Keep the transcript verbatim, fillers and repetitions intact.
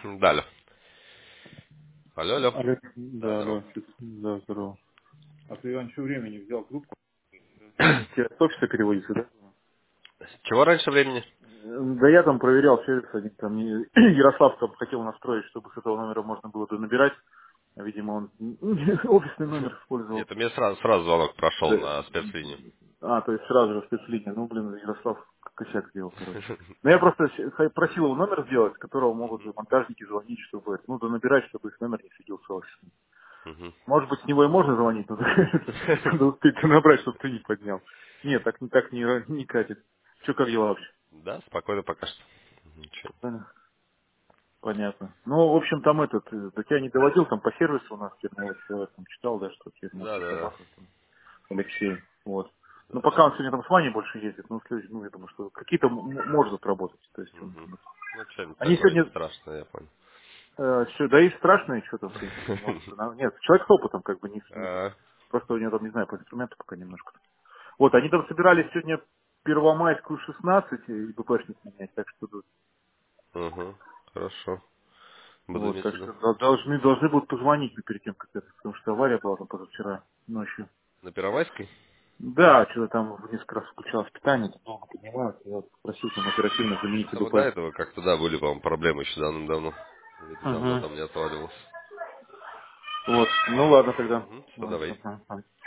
Да, алло. Алло, алло. Алло, Да, да, здорово. алло, да, здорово. А ты раньше времени взял трубку? Тебе с офиса переводится, да? Чего раньше времени? Э, Да я там проверял сервис один, там мне Ярослав там хотел настроить, чтобы с этого номера можно было набирать. А, видимо, он офисный номер использовал. Нет, у меня сразу, сразу звонок прошел Да. на спецлинию. А, то есть сразу же спецлиния. Ну, блин, Ярослав косяк сделал, короче. Ну, я просто с- просил его номер сделать, с которого могут Мгм, монтажники звонить, чтобы, ну, да набирать, чтобы их номер не светился офисный. мгм. Может быть, с него и можно звонить, но надо успеть набрать, чтобы ты не поднял. Нет, так, не так не, не катит. Че, как дела вообще? Да, спокойно пока что. Ничего. Понятно. Понятно. Ну, в общем, там этот, э, до тебя не доводил, там по сервису у нас фирмовый человек там читал, да, что фирма Да, да, да. Собака, там, Алексей, вот. Да, Ну, пока сейчас. он сегодня там с Ваней больше ездит, ну, в следующий- ну, я думаю, что какие-то м- м- может отработать. То есть, он- Мгм. Ну, что-нибудь они такое не сегодня, страшное, я понял. э, всё- да и страшно, что там, в принципе, может, она- нет, человек с опытом, как бы, не, с- не- А, просто у него там, не знаю, по инструменту пока немножко. Вот, они там собирались сегодня Первомайскую шестнадцать и БПшник менять, так что тут, угу. Хорошо. Буду вот, иметь в так виду. что дол- должны, должны будут позвонить мне перед тем, как это, потому что авария была там позавчера ночью. На Первомайской? Да, что-то там несколько раз включалось питание, там долго поднимают, я вот попросил там оперативно заменить А мы до БП. этого как-то, да, были, по-моему, проблемы еще давным-давно. Или давно Угу. там не отваливалось. Вот, ну ладно тогда. Угу. Все, Ладно, давай. ага, ага.